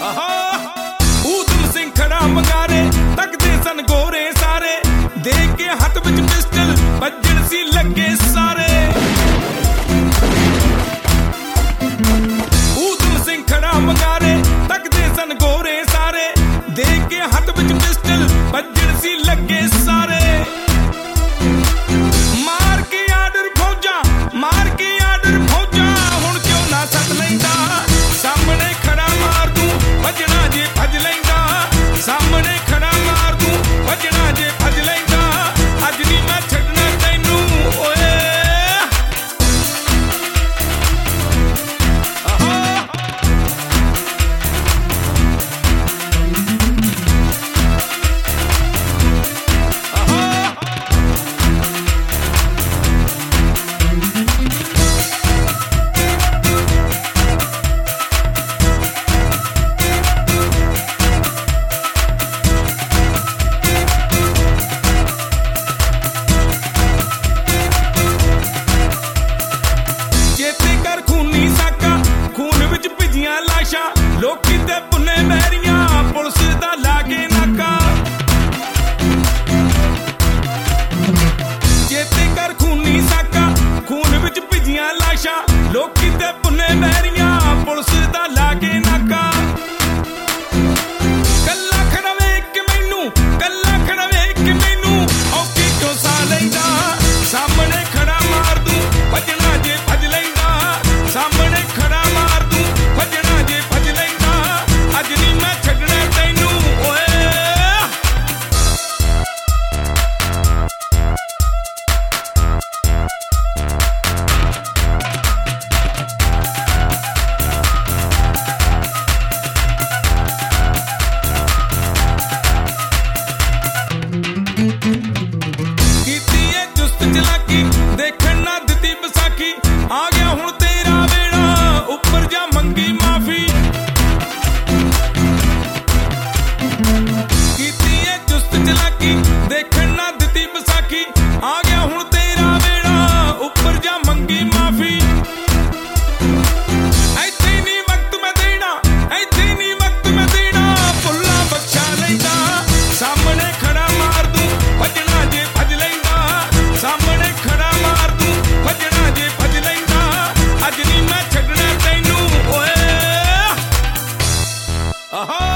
ਊਧਮ ਸਿੰਘ ਖੜਾ ਮੰਗਾਰੇ ਤੱਕਦੇ ਸਨ ਗੋਰੇ ਸਾਰੇ ਦੇਖ ਕੇ ਹੱਥ ਵਿੱਚ ਪਿਸਟਲ ਵੱਜਣ ਸੀ ਲੱਗੇ ਸਾਰੇ ਊਧਮ ਸਿੰਘ ਖੜਾ ਮੰਗਾਰੇ ਤੱਕਦੇ ਸਨ ਗੋਰੇ ਸਾਰੇ ਦੇਖ ਕੇ ਹੱਥ ਵਿੱਚ ਪਿਸਟਲ ਵੱਜਣ ਸੀ ਲੱਗੇ ਸਾਰੇ ਮਾਰ ਕੇ ਆਰਡਰ ਫੌਜਾਂ ਹੁਣ ਕਿਉਂ ਨਾ ਸੱਦ ਲੈਂਦਾ ਸਾਹਮਣੇ ਖੜਾ ਮਾਰ ਦੂੰ ਵੱਜਣਾ ਜੇ ਭੱਜ ਲੈਂਦਾ ਸਾਹਮਣੇ ਖੜਾ ਮਾਰ ਦੂੰ ਵੱਜਣਾ ਜੇ ਭੱਜ ਲੈਂਦਾ ਅੱਜ ਨਹੀਂ ਮੈਂ ਛੱਡਣਾ ਤੈਨੂੰ ਓਏ ਲੋਕੀ ਤੇ ਪੁੰਨੇ ਮਹਿਰੀਆਂ ਪੁਲਿਸ ਦਾ ਲਾਗੇ ਨਾਕਾ ਚੇਤੇ ਕਰ ਖੂਨੀ ਸਾਕਾ ਖੂਨ ਵਿੱਚ ਭਿੱਜੀਆਂ ਲਾਸ਼ਾਂ ਲੋਕੀ ਤੇ ਪੁੰਨੇ ਮਹਿਰੀਆਂ ਪੁਲਿਸ ਦਾ ਲਾਗੇ ਨਾਕਾ ਕੱਲਾ ਖੜਾ ਵੇਖ ਕੇ ਮੈਨੂੰ ਔਖੀ ਕਿਉਂ ਸਾਹ ਲੈਂਦਾ ਸਾਹਮਣੇ ਖੜਾ ਮਾਰ ਦੂੰ ਵੱਜਣਾ ਜੇ ਭੱਜ ਲੈਂਦਾ ਸਾਹਮਣੇ ਖੜਾ ਮਾਰ ਦੂੰ ਵੱਜਣਾ ਜੇ ਭੱਜ ਲੈਂਦਾ ਅੱਜ ਨਹੀਂ ਮੈਂ ਛੱਡਣਾ ਤੈਨੂੰ ਓਏ ਕੀਤੀ ਏ ਚੁਸਤ ਚਲਾਕੀ ਦੇਖਣ ਨਾ ਦਿੱਤੀ ਵਿਸਾਖੀ ਆ ਗਿਆ ਹੁਣ ਤੇਰਾ ਵੇੜਾ ਉੱਪਰ ਜਾ ਮੰਗੀ ਮਾਫੀ ਕੀਤੀ ਏ ਚੁਸਤ ਚਲਾਕੀ ਦੇਖਣ ਨਾ ਦਿੱਤੀ ਵਿਸਾਖੀ ਆ ਗਿਆ ਹੁਣ ਤੇਰਾ ਵੇੜਾ ਉੱਪਰ ਜਾ ਮੰਗੀ ਮਾਫੀ ਇੱਥੇ ਨਹੀਂ ਵਕਤ ਮੈਂ ਦੇਣਾ ਫੁੱਲਾਂ ਬਖਸ਼ਾ ਲੈਂਦਾ ਸਾਹਮਣੇ ਖੜਾ ਮਾਰ ਦੂੰ ਵੱਜਣਾ ਜੇ ਭੱਜ ਲੈਂਦਾ ਸਾਹਮਣੇ ਖੜਾ ਮਾਰ ਦੂੰ ਵੱਜਣਾ ਜੇ ਭੱਜ ਲੈਂਦਾ ਅੱਜ ਨਹੀਂ ਮੈਂ ਛੱਡਣਾ ਤੈਨੂੰ ਓਏ ਆਹਾ